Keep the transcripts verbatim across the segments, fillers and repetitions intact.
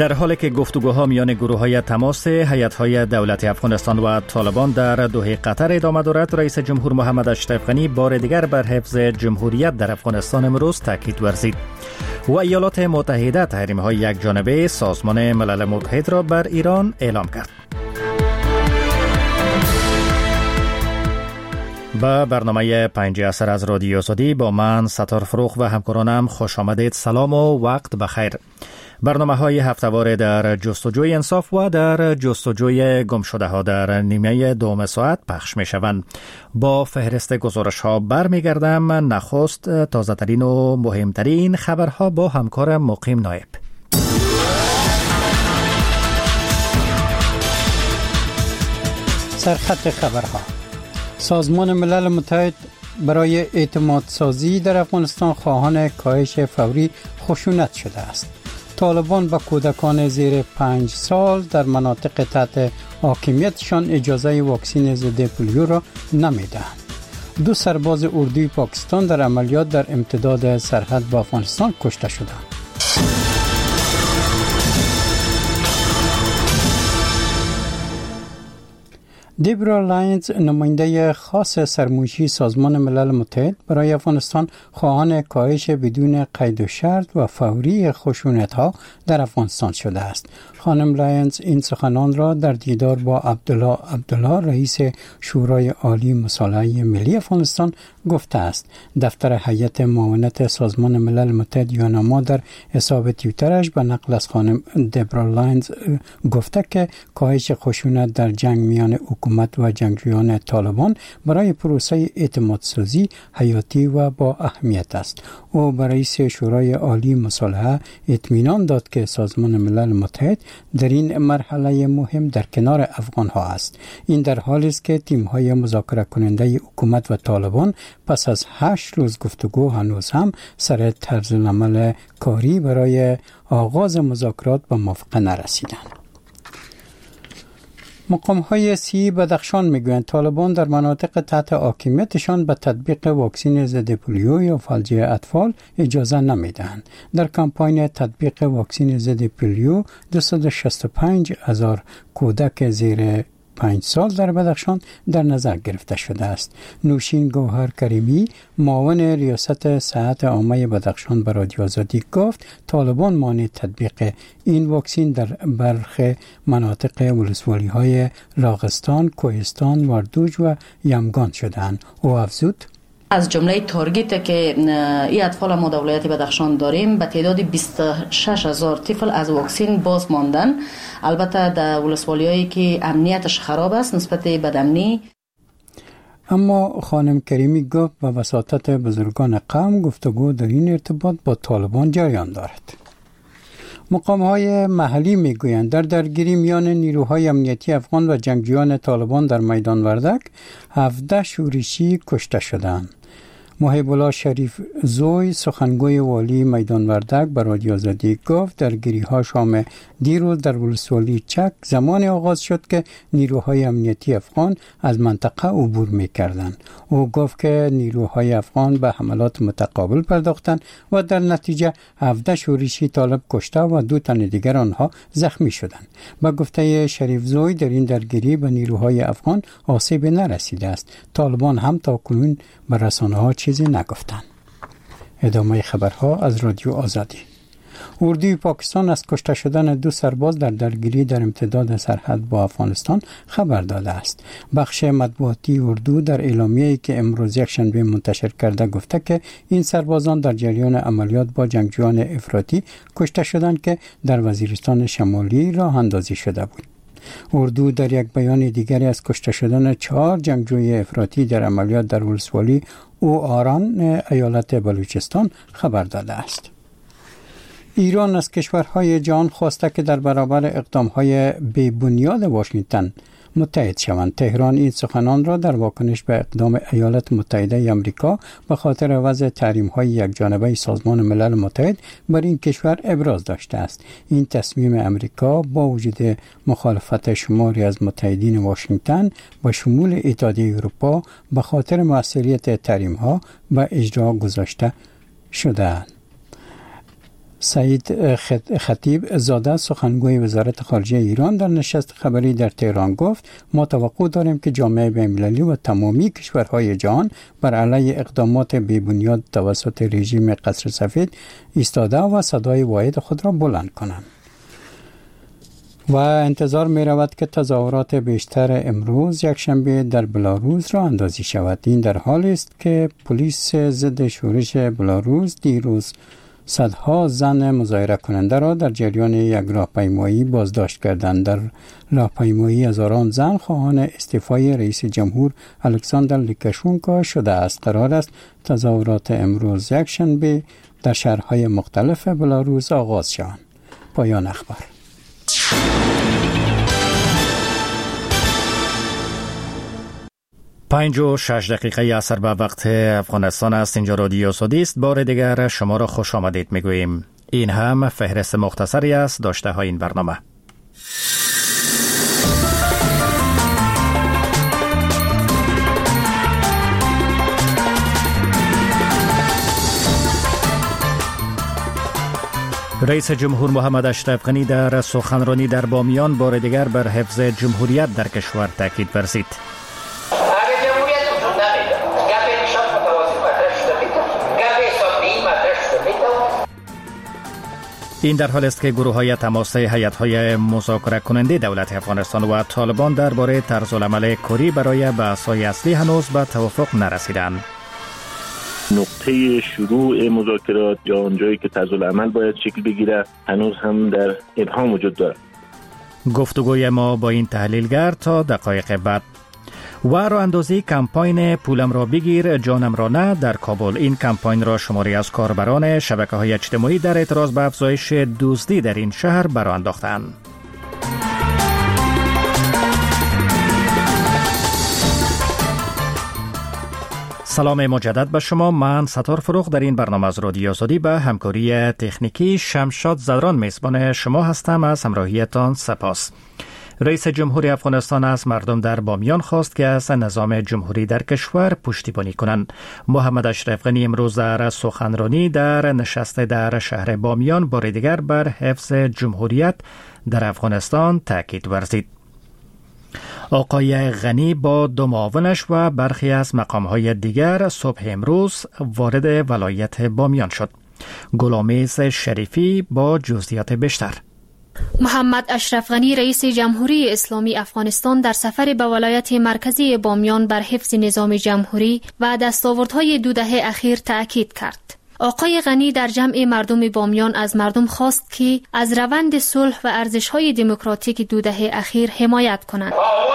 در حالی که گفتگوها میان گروه‌های تماس هیئت‌های دولت افغانستان و طالبان در دوحه قطر ادامه دارد، رئیس جمهور محمد اشرف غنی بار دیگر بر حفظ جمهوریت در افغانستان امروز تاکید ورزید و ایالات متحده تحریم‌های یک جانبه سازمان ملل متحد را بر ایران اعلام کرد. با برنامه پنج عصر از رادیو آزادی با من ستار فروخ و همکارانم خوش آمدید. سلام و وقت بخیر. برنامه های هفته‌وار در جستجوی انصاف و در جستجوی گمشده ها در نیمه دوم ساعت پخش می شوند. با فهرست گزارش ها برمی گردم. نخست تازه ترین و مهمترین خبرها با همکارم مقیم نایب. سرخط خبرها: سازمان ملل متحد برای اعتماد سازی در افغانستان خواهان کاهش فوری خشونت شده است. طالبان با کودکان زیر پنج سال در مناطق تحت حاکمیتشان اجازه واکسین ضد پولیو را نمیدهند. دو سرباز اردوی پاکستان در عملیات در امتداد سرحد با افغانستان کشته شدند. دیبرا لاینز، نماینده خاص سرمایشی سازمان ملل متحد برای افغانستان، خواهان کاهش بدون قید و شرط و فوری خشونت‌ها در افغانستان شده است. خانم لاینز این سخنان را در دیدار با عبدالله عبدالله، رئیس شورای عالی مصالحه ملی افغانستان، گفته است. دفتر هیئت معاونت سازمان ملل متحد یوناما در حساب توییترش به نقل از خانم دیبرا لاینز گفته که کاهش خشونت در جنگ میان حکومت و جنگجویان طالبان برای پروسه اعتمادسازی حیاتی و با اهمیت است. او به رئیس شورای عالی مصالحه اطمینان داد که سازمان ملل متحد در این مرحله مهم در کنار افغان ها است. این در حالی است که تیم های مذاکره کننده حکومت و طالبان پس از هشت روز گفتگو هنوز هم سر طرز العمل کاری برای آغاز مذاکرات به موافقه نرسیدند. مقام‌های سی بدخشان میگویند طالبان در مناطق تحت حاکمیتشان به تطبیق واکسن ضد پولیو یا فلج اطفال اجازه نمیدهند. در کمپاین تطبیق واکسن ضد پولیو دویست و شصت و پنج هزار کودک زیر پنج سال در بدخشان در نظر گرفته شده است. نوشین گوهر کریمی، معاون ریاست صحت عامه بدخشان، به رادیو آزادی گفت طالبان مانع تطبیق این واکسن در برخی مناطق ولسوالی‌های لاغستان، کوهستان، وردوج و یمگان شدند. او افزود از جمله تارگت که این اطفال ما در ولایت بدخشان داریم به تعداد بیست و شش هزار طفل از واکسن باز ماندن. البته در ولسوالی‌هایی که امنیتش خراب است نسبت به بدامنی. اما خانم کریمی گفت به وساطت بزرگان قوم گفتگو در این ارتباط با طالبان جریان دارد. مقام‌های محلی میگویند در درگیری میان نیروهای امنیتی افغان و جنگجویان طالبان در میدان وردک هفده شورشی کشته شدند. محب الله شریف زوی، سخنگوی والی میدان وردک، به رادیو آزادی گفت درگیری‌ها شام دیروز در ولسوالی چک زمان آغاز شد که نیروهای امنیتی افغان از منطقه عبور می‌کردند. او گفت که نیروهای افغان به حملات متقابل پرداختند و در نتیجه هفده شورشی طالب کشته و دو تن دیگر آنها زخمی شدند. با گفته شریف زوی در این درگیری به نیروهای افغان آسیب نرسیده است. طالبان هم تاکنون به رسانه‌ها چیزی نگفتند. ادامه خبرها از رادیو آزادی. اردوی پاکستان از کشته شدن دو سرباز در درگیری در امتداد سرحد با افغانستان خبر داده است. بخش مطبوعاتی اردو در اعلامیه‌ای که امروز یکشنبه منتشر کرده گفته که این سربازان در جریان عملیات با جنگجویان افراطی کشته شدند که در وزیرستان شمالی راه اندازی شده بود. اردو در یک بیان دیگری از کشته شدن چهار جنگجوی افراطی در عملیات در ولسوالی او آران ایالت بلوچستان خبر داده است. ایران از کشورهای جهان خواسته که در برابر اقدامهای بی‌بنیاد واشنگتن متحد شوند. تهران این سخنان را در واکنش به اقدام ایالات متحده آمریکا به خاطر وضع تحریم‌های یکجانبه سازمان ملل متحد بر این کشور ابراز داشته است. این تصمیم آمریکا با وجود مخالفت شماری از متحدین واشنگتن با شمول اتحادیه اروپا به خاطر موثریت تحریم‌ها به اجرا گذاشته شده است. سعید خطیب زاده سخنگوی وزارت خارجه ایران در نشست خبری در تهران گفت ما توقع داریم که جامعه بین‌المللی و تمامی کشورهای جهان بر علیه اقدامات بی‌بنیاد توسط رژیم قصر سفید ایستاده و صدای واحد خود را بلند کنند. و انتظار می رود که تظاهرات بیشتر امروز یکشنبه در بلاروس را اندازی شود. این در حالی است که پلیس ضد شورش بلاروس دیروز صدها زن مظاهره کننده را در جریان یک راهپیمایی بازداشت کردند. در راهپیمایی هزاران زن خواهان استعفای رئیس جمهور الکساندر لوکاشنکو شده است. قرار است تظاهرات امروز یکشنبه در شهرهای مختلف بلاروس آغاز شوند. پایان اخبار. پنج و شش دقیقه اثر به وقت افغانستان است. اینجا رادیو سعودی است. بار دیگر شما را خوش آمدید میگوییم. این هم فهرست مختصری است داشته های این برنامه. رئیس جمهور محمد اشرف غنی در سخنرانی در بامیان بار دیگر بر حفظ جمهوریت در کشور تاکید ورزید. این در حال است که گروه‌های تماسی هیئت‌های مذاکره کننده دولت افغانستان و طالبان درباره طرزالعمل کوری برای بحث‌های اصلی هنوز به توافق نرسیدند. نقطه شروع مذاکرات یا اونجایی که طرزالعمل باید شکل بگیره هنوز هم در ابهام وجود دارد. گفتگوی ما با این تحلیلگر تا دقایق بعد. و راه اندازی کمپاین پولم را بگیر جانم را نه در کابل. این کمپاین را شماری از کاربران شبکه‌های اجتماعی در اعتراض به افزایش دزدی در این شهر برآ انداختند. سلام مجدد به شما. من ستار فروخ در این برنامه از رادیو سعودی به همکاری تکنیکی شمشاد زدران میزبان شما هستم. از همراهیتان سپاس. رئیس جمهوری افغانستان از مردم در بامیان خواست که از نظام جمهوری در کشور پشتیبانی کنند. محمد اشرف غنی امروز در سخنرانی در نشست در شهر بامیان بار دیگر بر حفظ جمهوریت در افغانستان تاکید ورزید. آقای غنی با دو معاونش و برخی از مقام‌های دیگر صبح امروز وارد ولایت بامیان شد. گلامیز شریفی با جزئیات بیشتر. محمد اشرف غنی رئیس جمهوری اسلامی افغانستان در سفر به ولایت مرکزی بامیان بر حفظ نظام جمهوری و دستاوردهای دو دهه اخیر تأکید کرد. آقای غنی در جمع مردم بامیان از مردم خواست که از روند صلح و ارزش‌های دموکراتیک دو دهه اخیر حمایت کنند.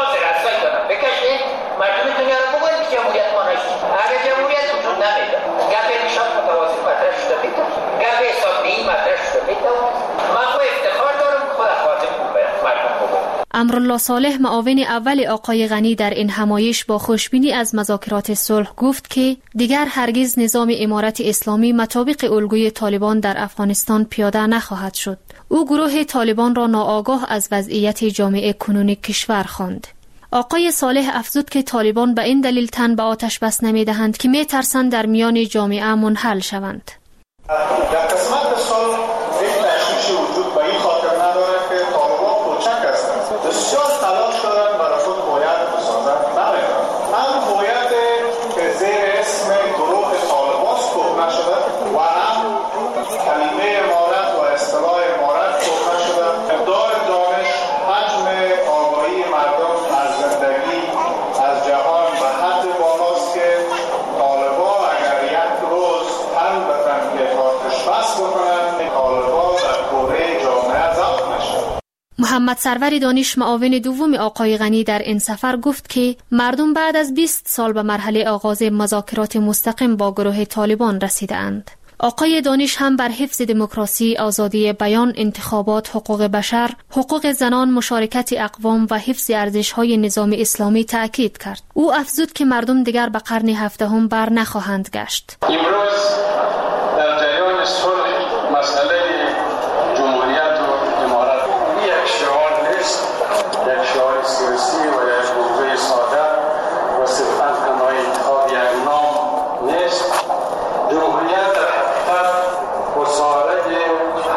امرالله صالح معاون اول آقای غنی در این همایش با خوشبینی از مذاکرات صلح گفت که دیگر هرگز نظام امارت اسلامی مطابق الگوی طالبان در افغانستان پیاده نخواهد شد. او گروه طالبان را ناآگاه از وضعیت جامعه کنونی کشور خواند. آقای صالح افزود که طالبان به این دلیل تن به آتش بس نمی‌دهند که می‌ترسند در میان جامعه منحل شوند. در قسمت صلح یک تشویش وجود به این خاطر ندارد که طالبان کوچک هستند. بسیار تلاش دارند برای خود هویت بسازند. نمی‌کنند. هم هویت که زیر اسم گروه طالبان سپرده نشده و هم کلمه امارت و اصطلاح امارت سپرده شده. مقدار دانش، حجم آگاهی مردم از زندگی، از جهان به حد بالاست که طالبان اگر یک روز تن به تن که آتش بس بکنند طالبان در کوره جامعه ضبط نشد. محمد سرور دانش معاون دوم آقای غنی در این سفر گفت که مردم بعد از بیست سال به مرحله آغاز مذاکرات مستقیم با گروه طالبان رسیده اند. آقای دانش هم بر حفظ دموکراسی، آزادی بیان، انتخابات، حقوق بشر، حقوق زنان، مشارکت اقوام و حفظ ارزش‌های نظام اسلامی تأکید کرد. او افزود که مردم دیگر به قرن هفدهم بر نخواهند گشت. امروز در جریان صلح مسئله جمهوریت و امارت یک شعار نیست، یک شعار سیاسی و یک موضوع ساده و صرفاً تنها انتخاب یک نام نیست. جمهوریت در حقیقت گسترده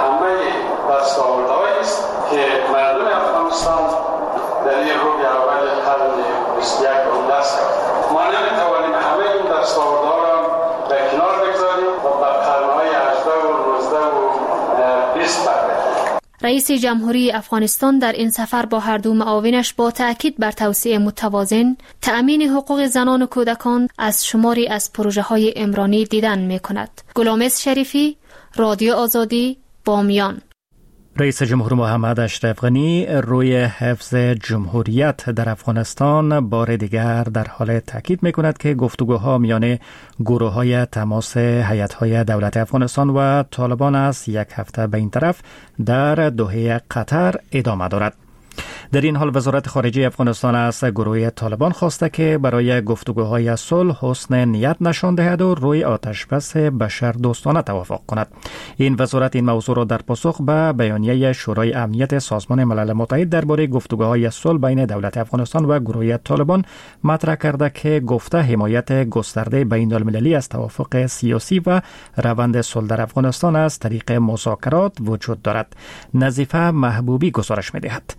اول قرن بیست و یکم دست کرد. ما نمیتوانیم همه این دستاوردها را به کنار بگذاریم و به قرنهای هجده و نوزده و بیست برداریم. رئیس جمهوری افغانستان در این سفر با هر دو معاونش با تأکید بر توسعه متوازن، تأمین حقوق زنان و کودکان از شماری از پروژه های عمرانی دیدن می کند. گلامس شریفی، رادیو آزادی، بامیان. رئیس جمهور محمد اشرف غنی روی حفظ جمهوریت در افغانستان بار دیگر در حال تاکید می‌کند که گفتگوها میان گروه‌های تماس هیئت‌های دولت افغانستان و طالبان از یک هفته به این طرف در دوحه قطر ادامه دارد. در این حال وزارت خارجه افغانستان از گروه طالبان خواسته که برای گفتگوهای صلح حسن نیت نشان دهد و روی آتشبس بشر دوستانه توافق کند. این وزارت این موضوع را در پاسخ به بیانیه شورای امنیت سازمان ملل متحد درباره گفتگوهای صلح بین دولت افغانستان و گروه طالبان مطرح کرده که گفته حمایت گسترده بین المللی از توافق سیاسی و روند صلح در افغانستان از طریق مذاکرات وجود دارد. نظیفه محبوبی گزارش می‌دهد.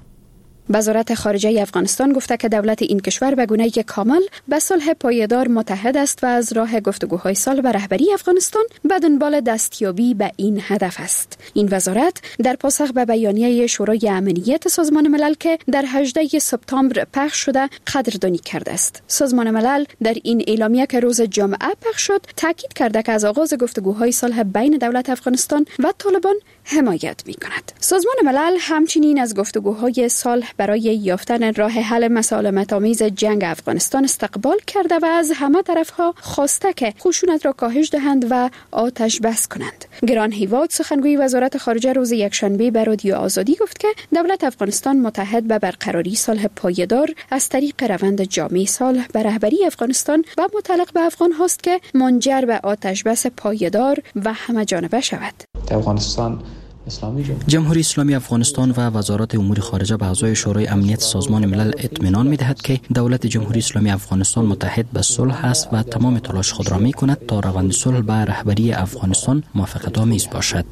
وزارت خارجه افغانستان گفته که دولت این کشور به گونه‌ای کامل به صلح پایدار متحد است و از راه گفتگوهای صلح به رهبری افغانستان به دنبال دستیابی به این هدف است. این وزارت در پاسخ به بیانیه شورای امنیت سازمان ملل که در هجدهم سپتامبر پخش شده قدردانی کرده است. سازمان ملل در این اعلامیه که روز جمعه پخش شد تاکید کرده که از آغاز گفتگوهای صلح بین دولت افغانستان و طالبان حمایت می‌کند. سازمان ملل همچنین از گفتگوهای صلح برای یافتن راه حل مسالمت‌آمیز جنگ افغانستان استقبال کرده و از همه طرف‌ها خواسته که خشونت را کاهش دهند و آتش بس کنند. گران هیواد سخنگوی وزارت خارجه روز یکشنبه به رادیو آزادی گفت که دولت افغانستان متحد به برقراری صلح پایدار از طریق روند جامع صلح به رهبری افغانستان و متعلق به افغان هاست که منجر به آتش بس پایدار و همه جانبه شود. افغانستان جمهوری اسلامی افغانستان و وزارت امور خارجه به اعضای شورای امنیت سازمان ملل اطمینان می‌دهد که دولت جمهوری اسلامی افغانستان متحد به صلح است و تمام تلاش خود را می‌کند تا روند صلح به رهبری افغانستان موافقت‌آمیز باشد.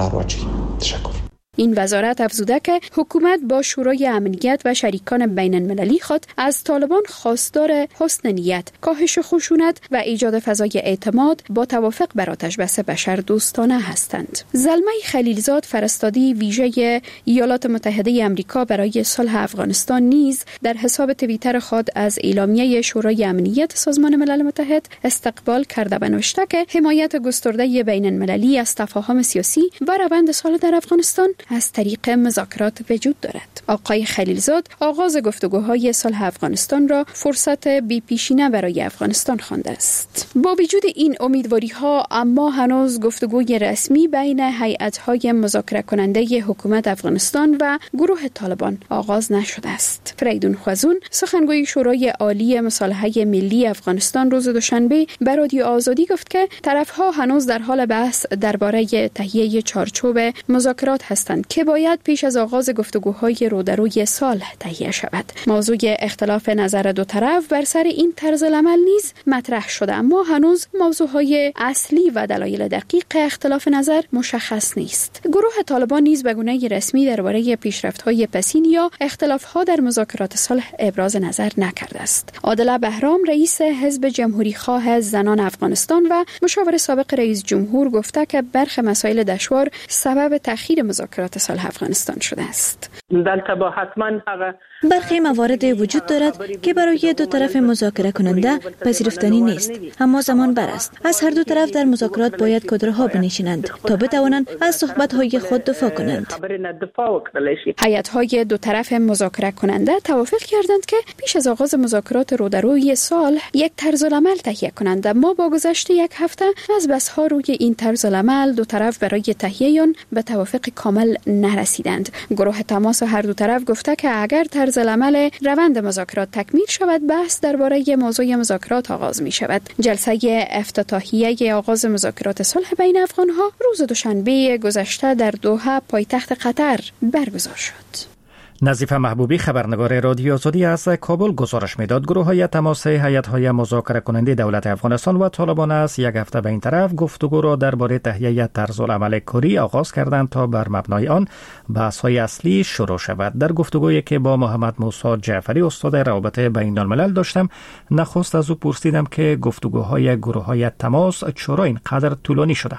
این وزارت افزوده که حکومت با شورای امنیت و شریکان بین المللی خود از طالبان خواستار حسن نیت، کاهش خشونت و ایجاد فضای اعتماد با توافق بر آتشبس بشر دوستانه هستند. زلمه خلیلزاد فرستادی ویژه ایالات متحده آمریکا برای صلح افغانستان نیز در حساب توییتر خود از اعلامیه شورای امنیت سازمان ملل متحد استقبال کرده و نوشته که حمایت گسترده بین المللی از تفاهم سیاسی و روند صلح در افغانستان از طریق مذاکرات وجود دارد. آقای خلیلزاد آغاز گفتگوهای صلح افغانستان را فرصت بی‌پیشینه برای افغانستان خوانده است. با وجود این امیدواری‌ها اما هنوز گفتگوی رسمی بین هیئت‌های مذاکره کننده حکومت افغانستان و گروه طالبان آغاز نشده است. فریدون خوازون سخنگوی شورای عالی مصالحه ملی افغانستان روز دوشنبه به رادیو آزادی گفت که طرف‌ها هنوز در حال بحث درباره تهیه چارچوب مذاکرات هستند که باید پیش از آغاز گفتگوهای رودروی صلح تهیه شود. موضوع اختلاف نظر دو طرف بر سر این طرز العمل نیز مطرح شده، اما هنوز موضوعهای اصلی و دلایل دقیق اختلاف نظر مشخص نیست. گروه طالبان نیز به گونه رسمی درباره پیشرفت‌های پسین یا اختلاف‌ها در مذاکرات صلح ابراز نظر نکرده است. عادل بهرام رئیس حزب جمهوری خواه زنان افغانستان و مشاور سابق رئیس جمهور گفته که برخی مسائل دشوار سبب تأخیر مذاکرات صلح افغانستان شده است. برخی موارد وجود دارد که برای دو طرف مذاکره کننده پذیرفتنی نیست، اما زمان بر است. از هر دو طرف در مذاکرات باید کدرها بنشینند تا بتوانند از صحبت‌های خود دفاع کنند. هیئت‌های دو طرف مذاکره کننده توافق کردند که پیش از آغاز مذاکرات رودروی صلح یک طرزالعمل تهیه کنند، اما با گذشت یک هفته از بحث‌ها روی این طرزالعمل دو طرف برای تهیه آن به توافق کامل نرسیدند. گروه تماس هر دو طرف گفته که اگر طرزالعمل روند مذاکرات تکمیل شود، بحث درباره موضوع مذاکرات آغاز می شود. جلسه افتتاحیه آغاز مذاکرات صلح بین افغان‌ها روز دوشنبه گذشته در دوحه پایتخت قطر برگزار شد. نظیف محبوبی خبرنگار رادیو آزادی از کابل گزارش میداد گروه‌های تماس هیئت‌های مذاکره کننده دولت افغانستان و طالبان از یک هفته به این طرف گفتگو را درباره تهیه طرزالعمل کری آغاز کردند تا بر مبنای آن بحث‌های اصلی شروع شود. در گفتگویی که با محمد موسی جعفری استاد روابط بین الملل داشتم، نخست از او پرسیدم که گفتگوهای گروه‌های تماس چرا اینقدر طولانی شده.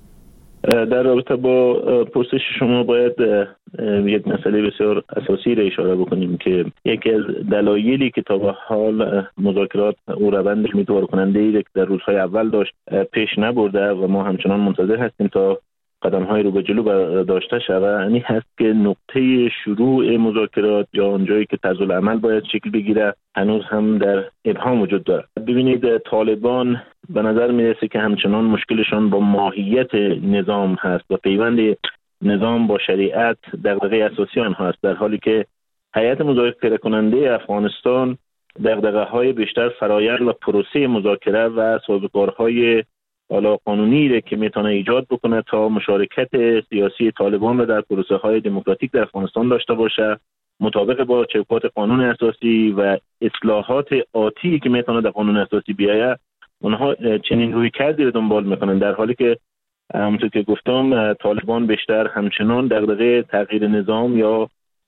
در رابطه با پرسش شما باید یک مسئله بسیار اساسی را اشاره بکنیم که یکی از دلایلی که تا به حال مذاکرات او روند امیدوار کننده ای که در روزهای اول داشت پیش نبرده و ما همچنان منتظر هستیم تا قدم‌های رو به جلو برداشته شود، این هست که نقطه شروع مذاکرات یا اونجایی که طرزالعمل باید شکل بگیره هنوز هم در ابهام وجود دارد. ببینید، طالبان به نظر میرسه که همچنان مشکلشان با ماهیت نظام هست و پیوند نظام با شریعت دغدغه اساسی آنها است، در حالی که هیئت مذاکره کننده افغانستان دغدغه‌های بیشتر فرایند و پروسه مذاکره و سازوکارهای حالا قانونی را که میتونه ایجاد بکنه تا مشارکت سیاسی طالبان را در پروسه های دموکراتیک در افغانستان داشته باشه، مطابق با چوکات قانون اساسی و اصلاحات آتی که میتونه در قانون اساسی بیاید. اونها چنین روی کردی رو دنبال میکنن، در حالی که همونطور که گفتم طالبان بیشتر همچنان دغدغه تغییر نظام یا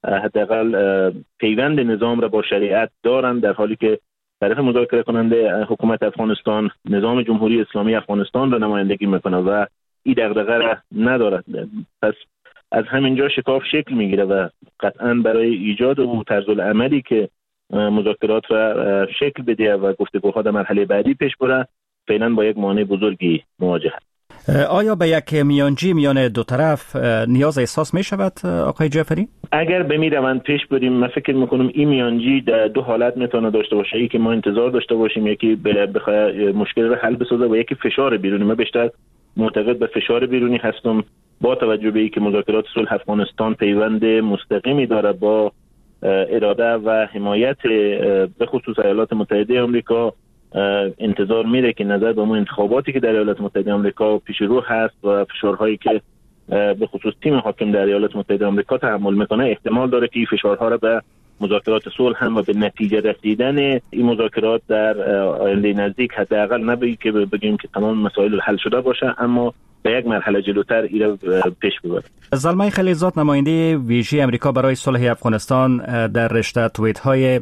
حداقل پیوند نظام را با شریعت دارند، در حالی که طرف مذاکره کننده حکومت افغانستان نظام جمهوری اسلامی افغانستان را نمایندگی میکنه و این دغدغه را ندارد. پس از همینجا شکاف شکل میگیره و قطعا برای ایجاد اون طرزالعملی که مذاکرات را شکل بده و گفتگوها در مرحله بعدی پیش بره فعلا با یک مانع بزرگی مواجه است. آیا به یک میانجی میان دو طرف نیاز احساس می شود آقای جعفری؟ اگر به می روند پیش بریم، من فکر میکنم این میانجی در دو حالت میتونه داشته باشه، یکی ما انتظار داشته باشیم یکی بخواه مشکل رو حل بسازه و یکی فشار بیرونی. من بیشتر معتقد به فشار بیرونی هستم، با توجه به اینکه مذاکرات صلح افغانستان پیوند مستقیمی داره با اراده و حمایت به خصوص ایالات متحده آمریکا. انتظار میره که نظر به اون انتخاباتی که در ایالات متحده آمریکا پیش رو هست و فشارهایی که به خصوص تیم حاکم در ایالات متحده آمریکا تحمل میکنه، احتمال داره که این فشارها را به مذاکرات صلح هم و به نتیجه رسیدن این مذاکرات در آینده نزدیک حداقل نبگیم که بگیم که تمام مسائل حل شده باشه، اما به یک مرحله جلوتر ایره پیش ببره. زلمه خلیلزاد، نماینده ویژه امریکا برای صلح افغانستان، در رشته توییت های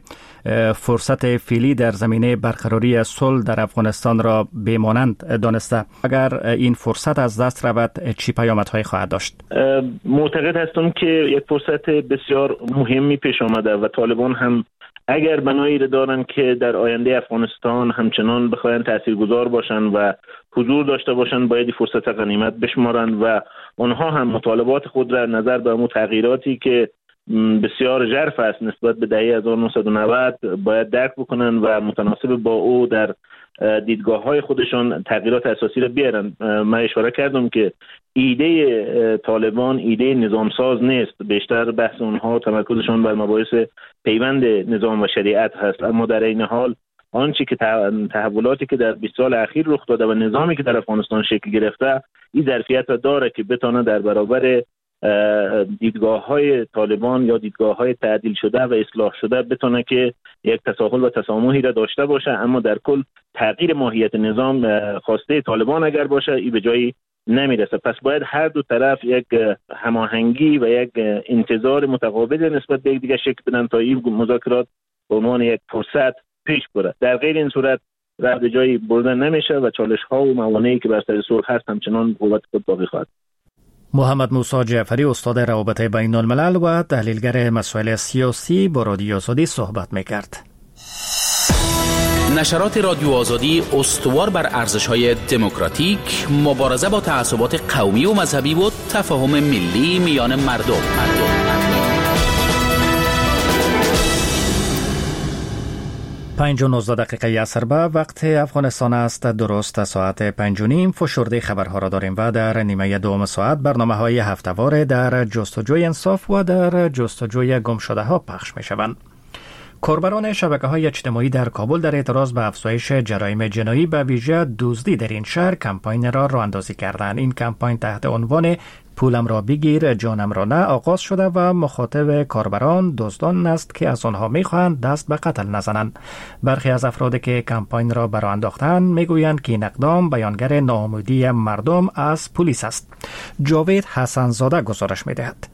فرصت فعلی در زمینه برقراری صلح در افغانستان را بی‌مانند دانسته. اگر این فرصت از دست رود چی پیامدهایی خواهد داشت؟ معتقد هستم که یک فرصت بسیار مهمی پیش آمده و طالبان هم اگر بنایی را دارن که در آینده افغانستان همچنان بخواین تاثیرگذار باشن و حضور داشته باشن، باید فرصت غنیمت بشمارن و اونها هم مطالبات خود را نظر به امو تغییراتی که بسیار ژرف است نسبت به دهه هزار و نهصد و نود باید درک بکنن و متناسب با او در دیدگاه های خودشان تغییرات اساسی را بیارن. من اشاره کردم که ایده طالبان ایده نظامساز نیست، بیشتر بحث اونها تمرکزشان بر مباحث پیوند نظام و شریعت هست، اما در این حال آنچه که تحولاتی که در بیست سال اخیر رخ داده و نظامی که در افغانستان شکل گرفته این ظرفیت را داره که بتونه در برابر دیدگاه های طالبان یا دیدگاه های تعدیل شده و اصلاح شده بتونه که یک تساهل و تسامحی را داشته باشه، اما در کل تغییر ماهیت نظام خواسته طالبان اگر باشه این به جایی نمیرسه. پس باید هر دو طرف یک هماهنگی و یک انتظار متقابل نسبت به یکدیگر شکل بدن تا این مذاکرات به عنوان یک فرصت پیش بره. در غیر این صورت راه به جایی بردن نمیشه و چالش ها و موانعی که بر سر صلح هست همچنان قوت خود باقی خواهد. محمد موسی جعفری استاد روابط بین الملل و تحلیلگر مسائل سیاسی با رادیو آزادی صحبت میکرد. نشرات رادیو آزادی استوار بر ارزش‌های دموکراتیک، مبارزه با تعصبات قومی و مذهبی و تفاهم ملی میان مردم. پنج و نوزده دقیقه عصر به وقت افغانستان است. درست ساعت پنج و نیم فشرده خبرها را داریم و در نیمه دوم ساعت برنامه های هفته‌وار در جستجوی انصاف و در جستجوی گم شده ها پخش می شوند. کاربران شبکه‌های اجتماعی در کابل در اعتراض به افزایش جرایم جنایی به ویژه دزدی در این شهر کمپاین را راه اندازی کردند. این کمپاین تحت عنوان پولم را بگیر جانم را نه آغاز شده و مخاطب کاربران دزدان است که از آنها میخواهند دست به قتل نزنند. برخی از افرادی که کمپاین را برآ انداختند میگویند که این اقدام بیانگر ناامیدی مردم از پلیس است. جاوید حسن زاده گزارش میدهد.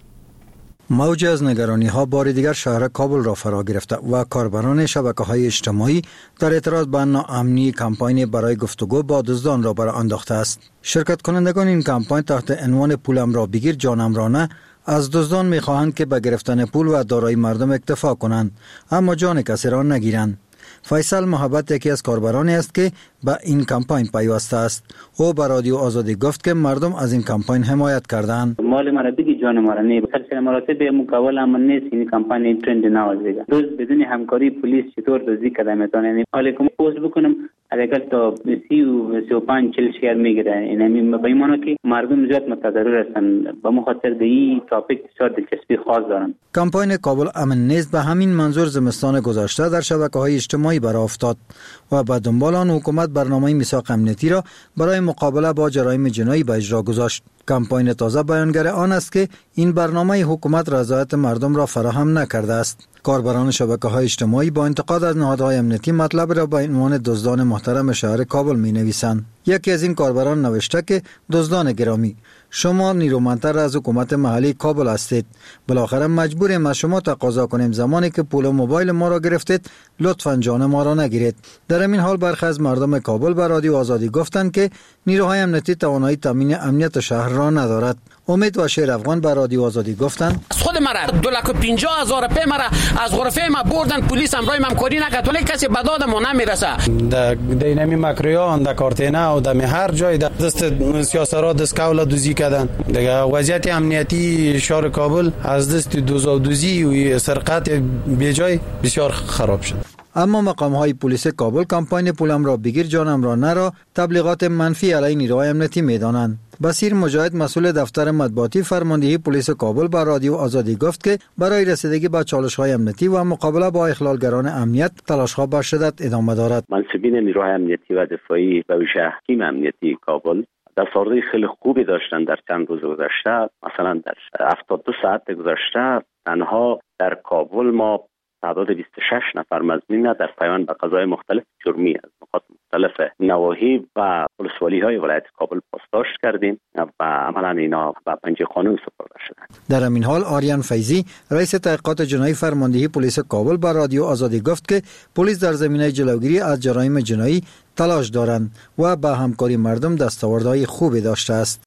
موج از نگرانی ها بار دیگر شهر کابل را فرا گرفته و کاربران شبکه‌های اجتماعی در اعتراض به ناامنی کمپاین برای گفتگو با دزدان را برآ انداخته است. شرکت کنندگان این کمپاین تحت عنوان پولم را بگیر جانم را نه از دزدان می‌خواهند که به گرفتن پول و دارایی مردم اکتفا کنند اما جان کسی را نگیرند. فیصل محبت یکی از کاربرانی است که به این کمپاین پیوسته است. او به رادیو آزادی گفت که مردم از این کمپاین حمایت کردند. مال مرا بگی جان مرا نه سلسله مراتب مقابل امن نیست. این کمپاین ترند نوازیگه دوز بدون همکاری پلیس چطور دزدی کرده میتونه. علیکم پوست بکنم اگر تا سی و سی و پنج چل شهر میگیره. این همین بیمانه که مردم زیاد متضرر هستند. به مخاطر به این تاپیک بسیار دلچسپی خاص دارند. کمپاین کابل امن نیست به همین منظور زمستان گذشته در شبکه‌های اجتماعی برآ افتاد و به دنبال آن حکومت برنامه میثاق امنیتی را برای مقابله با جرایم جنایی به اجرا گذاشت. کمپاین تازه بیانگر آن است که این برنامه حکومت رضایت مردم را فراهم نکرده است. کاربران شبکه‌های اجتماعی با انتقاد از نهادهای امنیتی مطلب را به عنوان دزدان محترم شهر کابل می‌نویسند. یکی از این کاربران نوشته که دزدان گرامی، شما نیرومندتر از حکومت محلی کابل هستید. بالاخره مجبوریم از شما تقاضا کنیم زمانی که پول و موبایل ما را گرفتید لطفاً جان ما را نگیرید. در این حال برخی از مردم کابل به رادیو آزادی گفتند که نیروهای امنیتی توانایی تامین امنیت شهر را ندارد. امید و شیر افغان به رادیو آزادی گفتند خود مرا دو لک و پنجاه هزار روپیه مرا از غرفه ما بردن، پلیس هم رای همکاری نکرد ولی کسی به داد ما نمیرسه. در دینامی مکریان در کارتینا و در هر جای در دست سیاسرا دست کوله دوزی کردن. دیگه وضعیت امنیتی شهر کابل از دست دوزی و سرقت بیجای بسیار خراب شد. اما مقام‌های پلیس کابل کمپاین پولم را بگیر جانم را نه را تبلیغات منفی علیه نیروهای امنیتی می‌دانند. بصیر مجاهد مسئول دفتر مطبوعاتی فرماندهی پلیس کابل با رادیو آزادی گفت که برای رسیدگی به چالش‌های امنیتی و مقابله با اخلالگران امنیت تلاش‌ها به شدت ادامه دارد. منصبین نیروهای امنیتی و دفاعی و ویژه تیم امنیتی کابل در سازی خیلی خوبی داشتن در چند روز گذشته. مثلا در هفتاد و دو ساعت گذشته تنها در کابل ما تعداد بیست و شش نفر مزمین در پیوند به قضای مختلف جرمی از نقاط مختلف نواحی و ولسوالی‌های ولایت کابل پاسداشت کردیم و عملاً اینا به پنجه قانون سپرده شدند. در همین حال آریان فیضی رئیس تحقیقات جنایی فرماندهی پلیس کابل با رادیو آزادی گفت که پلیس در زمینه جلوگیری از جرایم جنایی تلاش دارند و با همکاری مردم دستاوردهای خوبی داشته است.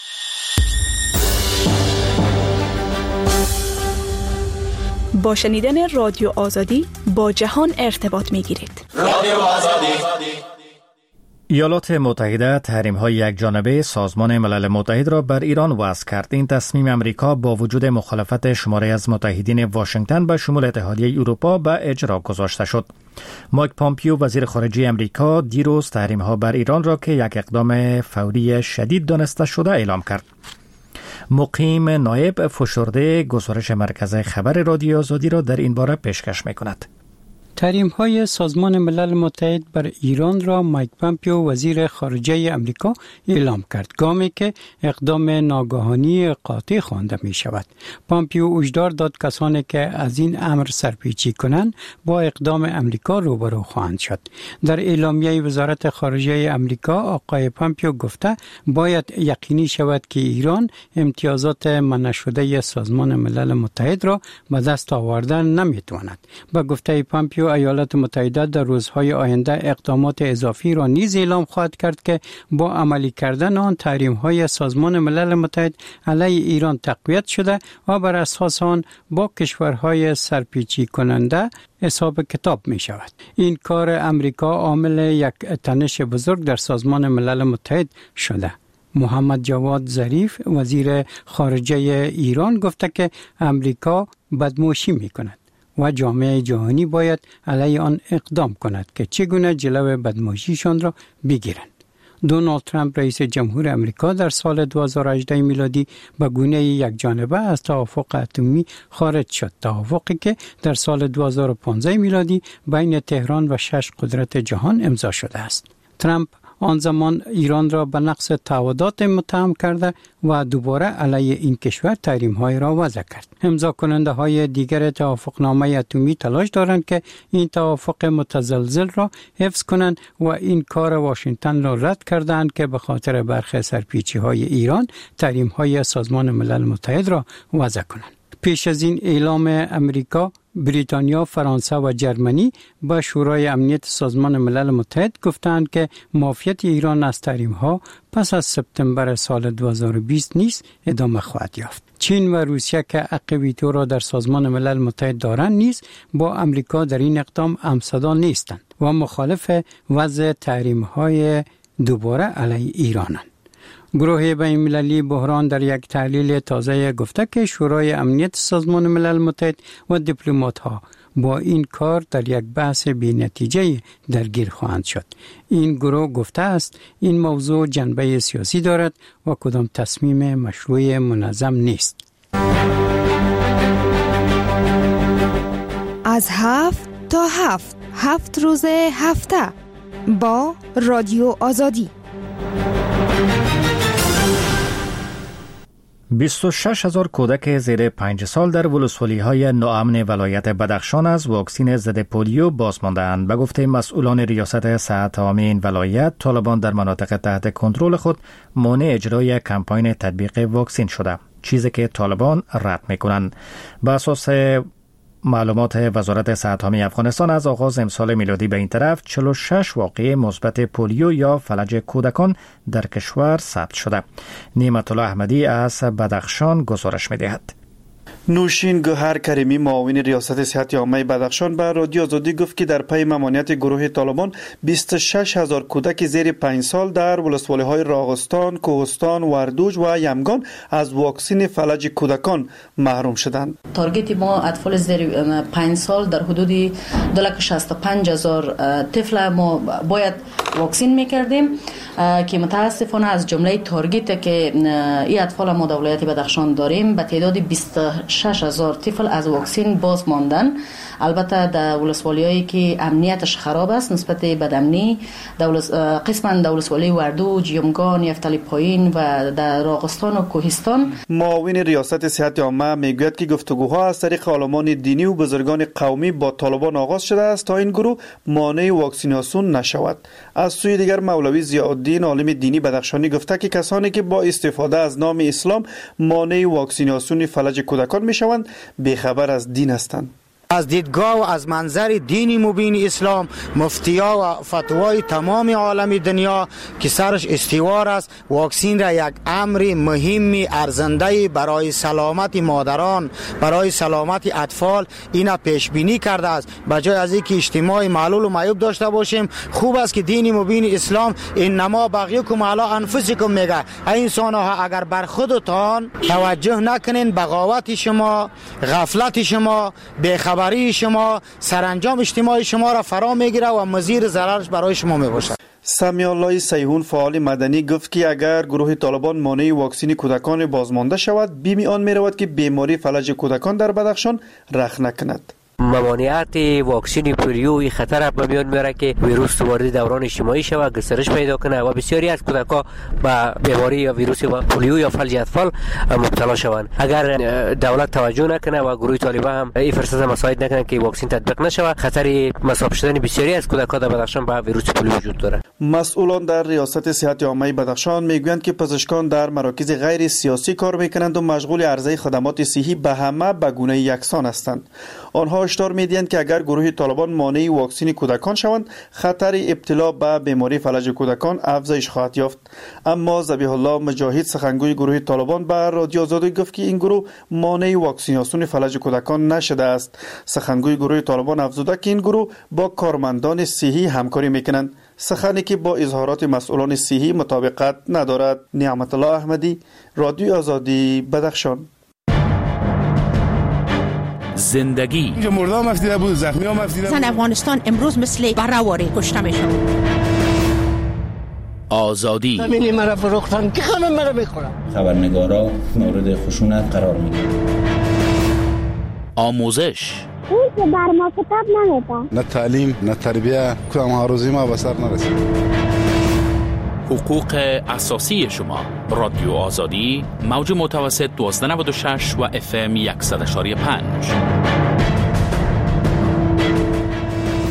با شنیدن رادیو آزادی با جهان ارتباط می گیرید. رادیو آزادی. ایالات متحده تحریم‌های یکجانبه سازمان ملل متحد را بر ایران وضع کرد. این تصمیم امریکا با وجود مخالفت شماری از متحدین واشنگتن به شمول اتحادیه اروپا به اجرا گذاشته شد. مایک پامپیو وزیر خارجه امریکا دیروز تحریم‌ها بر ایران را که یک اقدام فوری شدید دانسته شده اعلام کرد. مقیم نایب فشرده گزارش مرکز خبر رادیو آزادی را در این باره پیشکش می‌کند. تحریم های سازمان ملل متحد بر ایران را مایک پامپیو وزیر خارجه امریکا اعلام کرد، گامی که اقدام ناگهانی قاطع خوانده می شود. پامپیو هشدار داد کسانی که از این امر سرپیچی کنند با اقدام امریکا روبرو خواهند شد. در اعلامیه وزارت خارجه امریکا آقای پامپیو گفته باید یقینی شود که ایران امتیازات منع شده سازمان ملل متحد را به دست آوردن نمی تواند. با گفته پامپیو ایالات متحده در روزهای آینده اقدامات اضافی را نیز اعلام خواهد کرد که با عملی کردن آن تحریم‌های سازمان ملل متحد علیه ایران تقویت شده و بر اساس آن با کشورهای سرپیچی کننده حساب کتاب می شود. این کار امریکا عامل یک تنش بزرگ در سازمان ملل متحد شده. محمد جواد ظریف وزیر خارجه ایران گفته که امریکا بدموشی می کند و جامعه جهانی باید علیه آن اقدام کند که چگونه جلو بدموشیشان را بگیرند. دونالد ترامپ رئیس جمهور امریکا در سال دو هزار و هجده میلادی به گونه یک جانبه از توافق اتمی خارج شد، توافقی که در سال دو هزار و پانزده میلادی بین تهران و شش قدرت جهان امضا شده است. ترامپ آن زمان ایران را به نقض تعهدات متهم کرده و دوباره علیه این کشور تحریم‌های را وضع کرد. امضا کننده های دیگر توافقنامه اتمی تلاش دارند که این توافق متزلزل را حفظ کنند و این کار واشنگتن را رد کردند که به خاطر برخی سرپیچی‌های ایران تحریم‌های سازمان ملل متحد را وضع کنند. پیش از این اعلام امریکا، بریتانیا، فرانسه و جرمنی به شورای امنیت سازمان ملل متحد گفتند که معافیت ایران از تحریم‌ها پس از سپتامبر سال دو هزار و بیست نیز ادامه خواهد یافت. چین و روسیه که حق ویتو را در سازمان ملل متحد دارند نیز با امریکا در این اقدام همصدا نیستند و مخالف وضع تحریم‌های دوباره علیه ایرانند. گروه بین‌المللی بحران در یک تحلیل تازه گفته که شورای امنیت سازمان ملل متحد و دیپلمات‌ها با این کار در یک بحث بی‌نتیجه درگیر خواهند شد. این گروه گفته است این موضوع جنبه سیاسی دارد و کدام تصمیم مشروع منظم نیست. از هفت تا هفت هفت روز هفته با رادیو آزادی. بیست و شش هزار کودک زیر پنج سال در ولسوالی‌های ناامن ولایت بدخشان از واکسین ضد پولیو باز مانده‌اند. به گفته مسئولان ریاست صحت عامه این ولایت، طالبان در مناطق تحت کنترل خود مانع اجرای کمپاین تطبیق واکسین شده، چیزی که طالبان رد می‌کنند. به اساس معلومات وزارت صحت عامه افغانستان از آغاز امسال میلادی به این طرف چهل و شش واقعه مثبت پولیو یا فلج کودکان در کشور ثبت شده. نعمت الله احمدی از بدخشان گزارش می‌دهد. نوشین گوهر کریمی، معاون ریاست صحت عامه بدخشان، به رادیو آزادی گفت که در پی ممانعت گروه طالبان بیست و شش هزار کودک زیر پنج سال در ولسوالی‌های راغستان، کوهستان، وردوج و یمگان از واکسین فلج کودکان محروم شدند. تارگت ما اطفال زیر پنج سال در حدود دو لک و شصت و پنج هزار طفل ما باید واکسین میکردیم که متاسفانه از جمله تارگت که این اطفال ما در ولایت بدخشان داریم به تعداد بیست و شش هزار طفل از واکسین باز ماندن. البته در ولسوالی‌هایی که امنیتش خراب است نسبت به بدامنی، قسما در ولسوالی وردوج، یمگان، یفتلی پایین و در راغستان و کوهستان. معاون ریاست صحت عامه میگوید که گفتگوها از طریق عالمان دینی و بزرگان قومی با طالبان آغاز شده است تا این گروه مانع واکسیناسیون نشود. از سوی دیگر مولوی ضیاءالدین عالم دینی بدخشانی گفته که کسانی که با استفاده از نام اسلام مانع واکسیناسیون فلج کودکان میشوند بیخبر از دین هستند. از دیدگاه و از منظر دینی مبین اسلام، مفتیا و فتوای تمام عالم دنیا که سرش استوار است، واکسین را یک امر مهمی ارزنده برای سلامت مادران، برای سلامت اطفال اینا پیش بینی کرده است. بجای از اینکه اجتماع معلول و معیوب داشته باشیم، خوب است که دین مبین اسلام انما بغیکم علی انفسکم میگه ای انسان ها اگر بر خودتان توجه نکنین، بغاوت شما، غفلت شما، بی‌خبری برای شما، سرانجام اجتماعی شما را فرا میگیره و مزیر ضررش برای شما میباشد. سمیع الله سیهون، فعال مدنی، گفت که اگر گروه طالبان مانع واکسین کودکان بازمانده شود، بیمی آن میرود که بیماری فلج کودکان در بدخشان رخ نکند. ممانعت واکسین پولیو خطر به میان میاره که ویروس وارد دوران اجتماعی شود، گسترش پیدا کنه و بسیاری از کودکان به بیماری یا ویروس پولیو یا فلج اطفال مبتلا شوند. اگر دولت توجه نکنه و گروه طالبان هم این فرصت مساعد نکنه که واکسین تطبیق نشود، خطر مصاب شدن بسیاری از کودکان در بدخشان به ویروس پولیو وجود داره. مسئولان در ریاست صحت عامه بدخشان میگویند که پزشکان در مراکز غیر سیاسی کار میکنند و مشغول عرضه خدمات صحی به همه به گونه یکسان هستند. آنها هشدار میدهند که اگر گروه طالبان مانع واکسین کودکان شوند، خطر ابتلا به بیماری فلج کودکان افزایش خواهد یافت. اما ذبیح الله مجاهد، سخنگوی گروه طالبان، به رادیو آزادی گفت که این گروه مانع واکسیناسیون فلج کودکان نشده است. سخنگوی گروه طالبان افزوده که این گروه با کارمندان صحی همکاری میکنند، سخنی که با اظهارات مسئولان صحی مطابقت ندارد. نعمت الله احمدی، رادیو آزادی، بدخشان. زندگی مردم مفتیده بود، زخمی ها مفتیده بود. زن افغانستان امروز مثل برهواری کشته میشن. آزادی همینی مرا فروختن که همه مرا میخورن. خبرنگارا مورد خشونت قرار میگیرن. آموزش اون که بر ما کتاب نمیده. نه تعلیم نه تربیه، کدام ها روزی ما به سر نرسید. حقوق اساسی شما. رادیو آزادی، موج متوسط دوازده نود و شش و اف ام صد و شش و پنج.